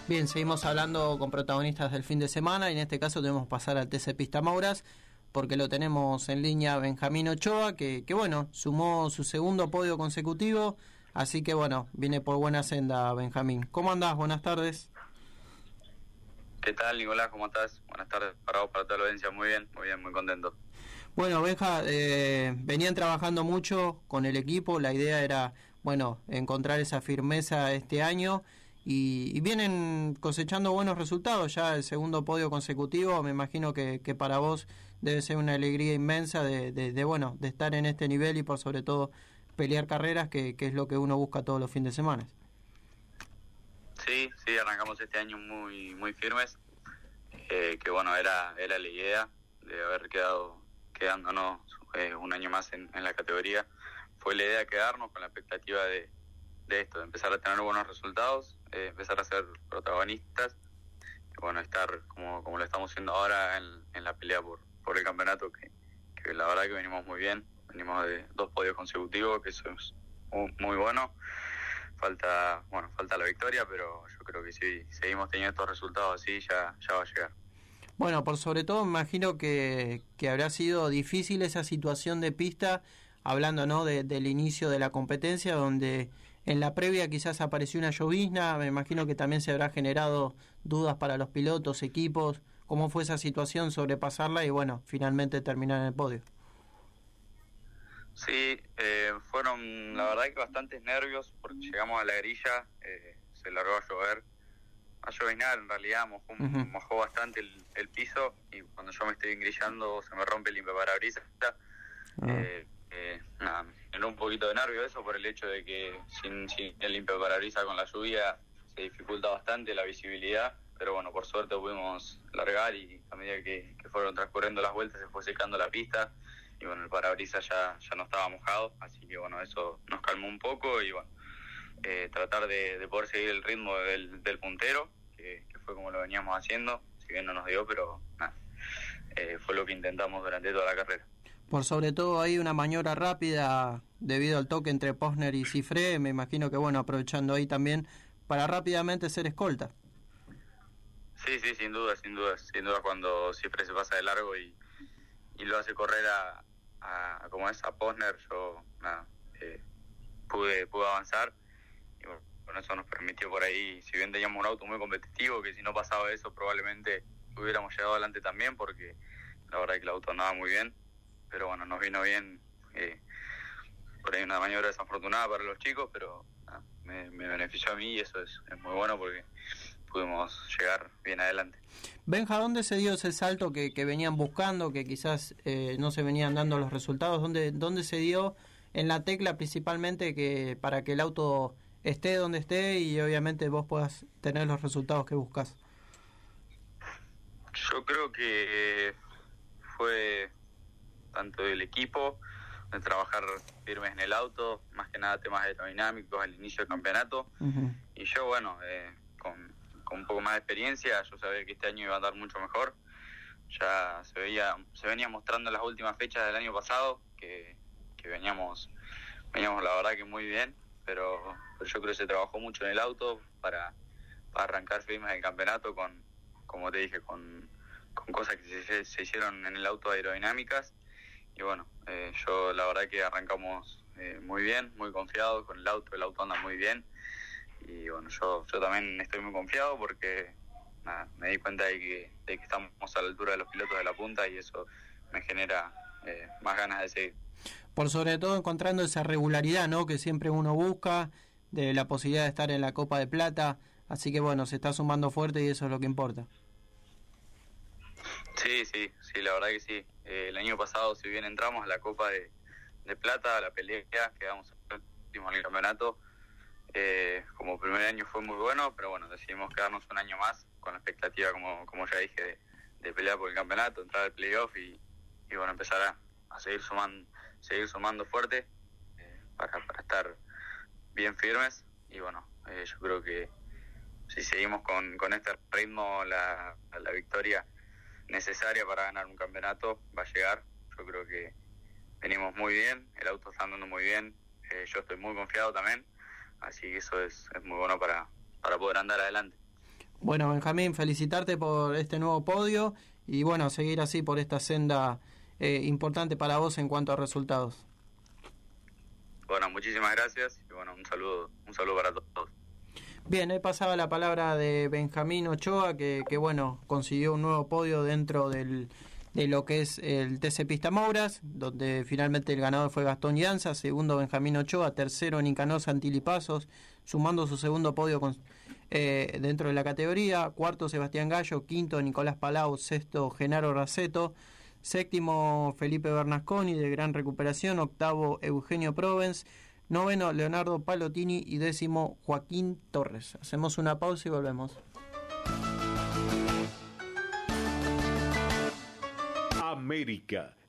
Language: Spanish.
Bien, seguimos hablando con protagonistas del fin de semana y en este caso debemos pasar al TC Pista Mouras porque lo tenemos en línea Benjamín Ochoa, que bueno, sumó su segundo podio consecutivo, así que bueno, viene por buena senda Benjamín. ¿Cómo andás? Buenas tardes. ¿Qué tal, Nicolás? ¿Cómo estás? Buenas tardes para vos, para toda la audiencia. Muy bien, muy contento. Bueno, Benja, venían trabajando mucho con el equipo, la idea era, bueno, encontrar esa firmeza este año y vienen cosechando buenos resultados, ya el segundo podio consecutivo, me imagino que para vos debe ser una alegría inmensa de estar en este nivel y por sobre todo pelear carreras, que es lo que uno busca todos los fines de semana. Sí, arrancamos este año muy firmes, que bueno, era la idea de haber quedándonos un año más en la categoría. Fue la idea quedarnos con la expectativa de esto, de empezar a tener buenos resultados, empezar a ser protagonistas, y bueno, estar como lo estamos haciendo ahora en la pelea por el campeonato, que la verdad que venimos muy bien, venimos de 2 podios consecutivos, que eso es muy bueno. Falta la victoria, pero yo creo que si seguimos teniendo estos resultados así, ya va a llegar. Bueno, por sobre todo me imagino que habrá sido difícil esa situación de pista, hablando ¿no? del inicio de la competencia, donde en la previa quizás apareció una llovizna, me imagino que también se habrá generado dudas para los pilotos, equipos. ¿Cómo fue esa situación, sobrepasarla y bueno, finalmente terminar en el podio? Sí, fueron la verdad que bastantes nervios, porque llegamos a la grilla, se largó a llover, a lloviznar en realidad, mojó bastante el piso, y cuando yo me estoy engrillando se me rompe el limpiaparabrisas. Nada, me generó un poquito de nervio eso por el hecho de que sin el limpiaparabrisas con la lluvia se dificulta bastante la visibilidad, pero bueno, por suerte pudimos largar y a medida que fueron transcurriendo las vueltas se fue secando la pista y bueno, el parabrisas ya no estaba mojado, así que bueno, eso nos calmó un poco y bueno, tratar de poder seguir el ritmo del puntero, que fue como lo veníamos haciendo, si bien no nos dio, pero nada, fue lo que intentamos durante toda la carrera. Por sobre todo hay una maniobra rápida debido al toque entre Posner y Cifré, me imagino que bueno, aprovechando ahí también para rápidamente ser escolta. Sí, sin duda cuando Cifré se pasa de largo y lo hace correr a Posner, yo nada, pude avanzar y bueno, con eso nos permitió por ahí, si bien teníamos un auto muy competitivo, que si no pasaba eso probablemente hubiéramos llegado adelante también, porque la verdad es que el auto andaba muy bien, pero bueno, nos vino bien, por ahí una maniobra desafortunada para los chicos, pero nada, me benefició a mí y eso es muy bueno porque pudimos llegar bien adelante. Benja, ¿dónde se dio ese salto que venían buscando, que quizás no se venían dando los resultados? ¿Dónde se dio en la tecla principalmente que para que el auto esté donde esté y obviamente vos puedas tener los resultados que buscas? Yo creo que fue tanto del equipo, de trabajar firmes en el auto, más que nada temas aerodinámicos al inicio del campeonato. Uh-huh. Y yo, bueno, con un poco más de experiencia, yo sabía que este año iba a andar mucho mejor. Ya se venía mostrando en las últimas fechas del año pasado que veníamos la verdad que muy bien, pero yo creo que se trabajó mucho en el auto para arrancar firmes el campeonato como te dije, con cosas que se hicieron en el auto aerodinámicas. Y bueno, yo la verdad que arrancamos muy bien, muy confiado con el auto anda muy bien. Y bueno, yo también estoy muy confiado porque nada, me di cuenta de que estamos a la altura de los pilotos de la punta y eso me genera más ganas de seguir. Por sobre todo encontrando esa regularidad, ¿no?, que siempre uno busca, de la posibilidad de estar en la Copa de Plata, así que bueno, se está sumando fuerte y eso es lo que importa. Sí, la verdad que sí. El año pasado, si bien entramos a la Copa de Plata, a la pelea, quedamos últimos en el campeonato. Como primer año fue muy bueno, pero bueno, decidimos quedarnos un año más con la expectativa, como ya dije, de pelear por el campeonato, entrar al playoff y bueno, empezar a seguir sumando fuerte para estar bien firmes. Y bueno, yo creo que si seguimos con este ritmo, la victoria necesaria para ganar un campeonato va a llegar. Yo creo que venimos muy bien, el auto está andando muy bien, yo estoy muy confiado también, así que eso es muy bueno para poder andar adelante. Bueno, Benjamín, felicitarte por este nuevo podio y bueno, seguir así por esta senda importante para vos en cuanto a resultados. Bueno, muchísimas gracias y bueno, un saludo para todos. Bien, ahí pasaba la palabra de Benjamín Ochoa, que bueno, consiguió un nuevo podio dentro de lo que es el TC Pista Mouras, donde finalmente el ganador fue Gastón Llanza, segundo Benjamín Ochoa, tercero Nicanor Santilipazos, sumando su segundo podio dentro de la categoría, cuarto Sebastián Gallo, quinto Nicolás Palau, sexto Genaro Raceto, séptimo Felipe Bernasconi de Gran Recuperación, octavo Eugenio Provence, noveno Leonardo Palotini y décimo Joaquín Torres. Hacemos una pausa y volvemos. América,